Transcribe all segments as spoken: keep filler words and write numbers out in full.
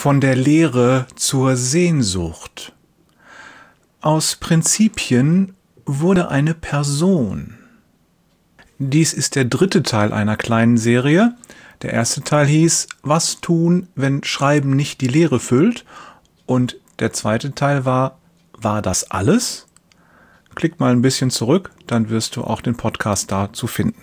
Von der Lehre zur Sehnsucht. Aus Prinzipien wurde eine Person. Dies ist der dritte Teil einer kleinen Serie. Der erste Teil hieß Was tun, wenn Schreiben nicht die Lehre füllt? Und der zweite Teil war War das alles? Klick mal ein bisschen zurück, dann wirst du auch den Podcast dazu finden.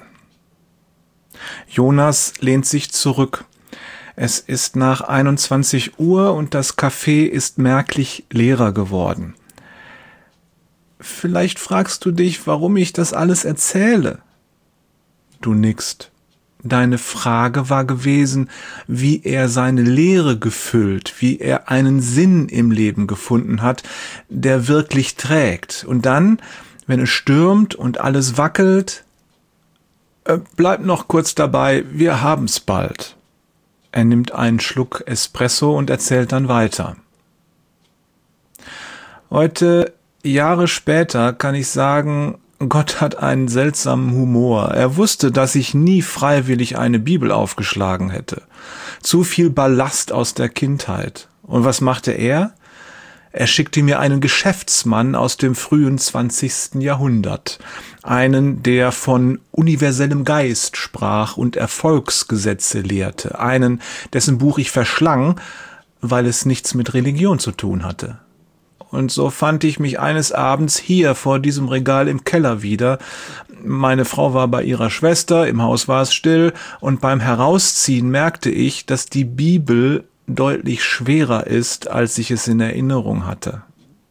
Jonas lehnt sich zurück. Es ist nach einundzwanzig Uhr und das Café ist merklich leerer geworden. Vielleicht fragst du dich, warum ich das alles erzähle. Du nickst. Deine Frage war gewesen, wie er seine Lehre gefüllt, wie er einen Sinn im Leben gefunden hat, der wirklich trägt. Und dann, wenn es stürmt und alles wackelt, äh, bleib noch kurz dabei, wir haben's bald. Er nimmt einen Schluck Espresso und erzählt dann weiter. Heute, Jahre später, kann ich sagen, Gott hat einen seltsamen Humor. Er wusste, dass ich nie freiwillig eine Bibel aufgeschlagen hätte. Zu viel Ballast aus der Kindheit. Und was machte er? Er schickte mir einen Geschäftsmann aus dem frühen zwanzigsten Jahrhundert. Einen, der von universellem Geist sprach und Erfolgsgesetze lehrte. Einen, dessen Buch ich verschlang, weil es nichts mit Religion zu tun hatte. Und so fand ich mich eines Abends hier vor diesem Regal im Keller wieder. Meine Frau war bei ihrer Schwester, im Haus war es still, und beim Herausziehen merkte ich, dass die Bibel deutlich schwerer ist, als ich es in Erinnerung hatte.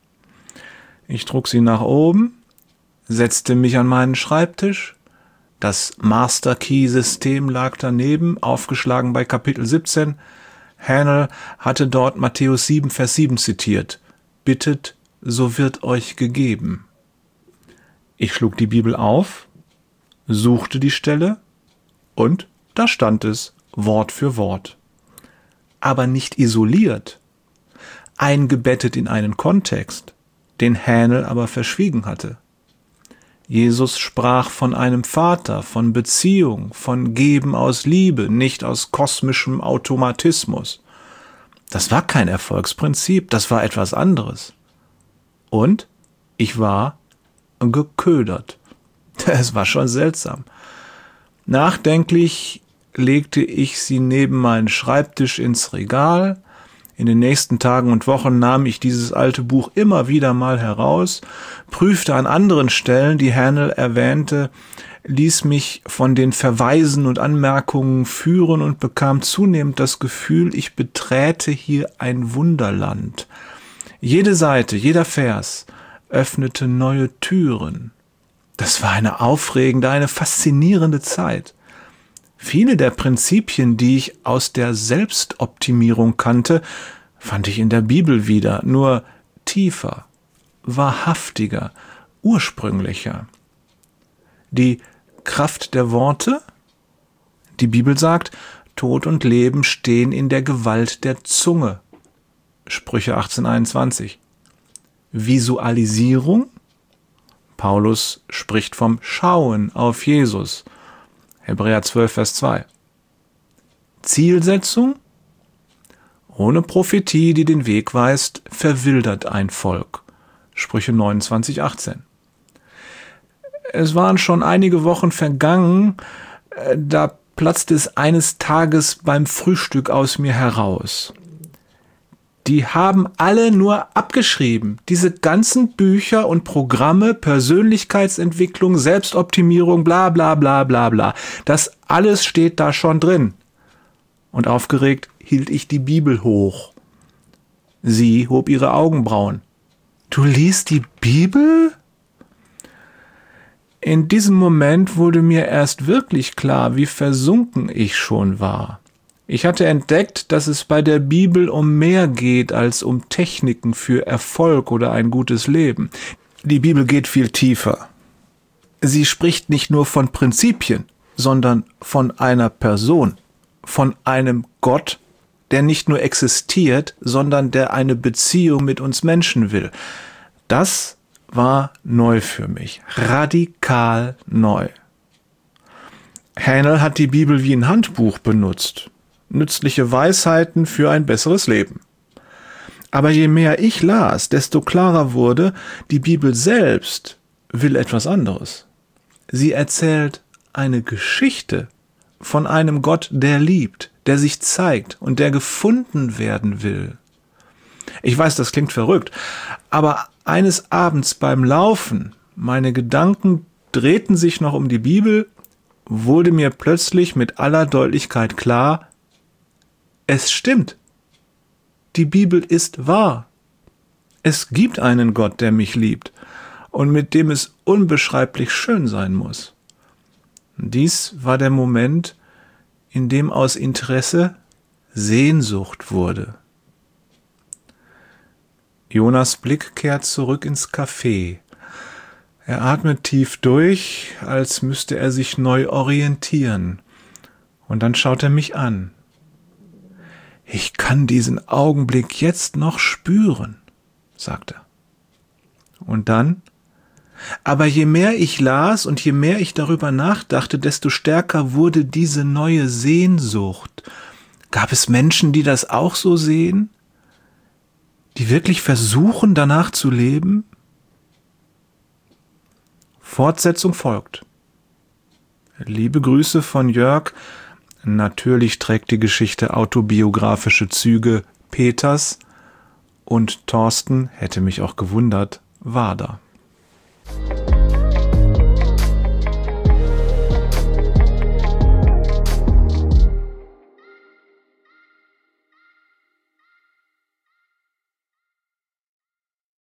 Ich trug sie nach oben, setzte mich an meinen Schreibtisch. Das Master-Key-System lag daneben, aufgeschlagen bei Kapitel siebzehn. Hanel hatte dort Matthäus sieben, Vers sieben zitiert. Bittet, so wird euch gegeben. Ich schlug die Bibel auf, suchte die Stelle und da stand es, Wort für Wort. Aber nicht isoliert, eingebettet in einen Kontext, den Hanel aber verschwiegen hatte. Jesus sprach von einem Vater, von Beziehung, von Geben aus Liebe, nicht aus kosmischem Automatismus. Das war kein Erfolgsprinzip, das war etwas anderes. Und ich war geködert. Es war schon seltsam. Nachdenklich legte ich sie neben meinen Schreibtisch ins Regal. In den nächsten Tagen und Wochen nahm ich dieses alte Buch immer wieder mal heraus, prüfte an anderen Stellen, die Hanel erwähnte, ließ mich von den Verweisen und Anmerkungen führen und bekam zunehmend das Gefühl, ich beträte hier ein Wunderland. Jede Seite, jeder Vers öffnete neue Türen. Das war eine aufregende, eine faszinierende Zeit. Viele der Prinzipien, die ich aus der Selbstoptimierung kannte, fand ich in der Bibel wieder, nur tiefer, wahrhaftiger, ursprünglicher. Die Kraft der Worte? Die Bibel sagt, Tod und Leben stehen in der Gewalt der Zunge. Sprüche achtzehn einundzwanzig. Visualisierung? Paulus spricht vom Schauen auf Jesus. Hebräer zwölf, Vers zwei. Zielsetzung? Ohne Prophetie, die den Weg weist, verwildert ein Volk. Sprüche neunundzwanzig, achtzehn. Es waren schon einige Wochen vergangen, da platzte es eines Tages beim Frühstück aus mir heraus. Die haben alle nur abgeschrieben. Diese ganzen Bücher und Programme, Persönlichkeitsentwicklung, Selbstoptimierung, bla bla bla bla bla. Das alles steht da schon drin. Und aufgeregt hielt ich die Bibel hoch. Sie hob ihre Augenbrauen. Du liest die Bibel? In diesem Moment wurde mir erst wirklich klar, wie versunken ich schon war. Ich hatte entdeckt, dass es bei der Bibel um mehr geht als um Techniken für Erfolg oder ein gutes Leben. Die Bibel geht viel tiefer. Sie spricht nicht nur von Prinzipien, sondern von einer Person, von einem Gott, der nicht nur existiert, sondern der eine Beziehung mit uns Menschen will. Das war neu für mich, radikal neu. Hanel hat die Bibel wie ein Handbuch benutzt. nützliche Weisheiten für ein besseres Leben. Aber je mehr ich las, desto klarer wurde, die Bibel selbst will etwas anderes. Sie erzählt eine Geschichte von einem Gott, der liebt, der sich zeigt und der gefunden werden will. Ich weiß, das klingt verrückt, aber eines Abends beim Laufen, meine Gedanken drehten sich noch um die Bibel, wurde mir plötzlich mit aller Deutlichkeit klar, es stimmt. Die Bibel ist wahr. Es gibt einen Gott, der mich liebt und mit dem es unbeschreiblich schön sein muss. Dies war der Moment, in dem aus Interesse Sehnsucht wurde. Jonas Blick kehrt zurück ins Café. Er atmet tief durch, als müsste er sich neu orientieren. Und dann schaut er mich an. Ich kann diesen Augenblick jetzt noch spüren, sagt er. Und dann? Aber je mehr ich las und je mehr ich darüber nachdachte, desto stärker wurde diese neue Sehnsucht. Gab es Menschen, die das auch so sehen? Die wirklich versuchen, danach zu leben? Fortsetzung folgt. Liebe Grüße von Jörg. Natürlich trägt die Geschichte autobiografische Züge Peters und Thorsten, hätte mich auch gewundert, war da.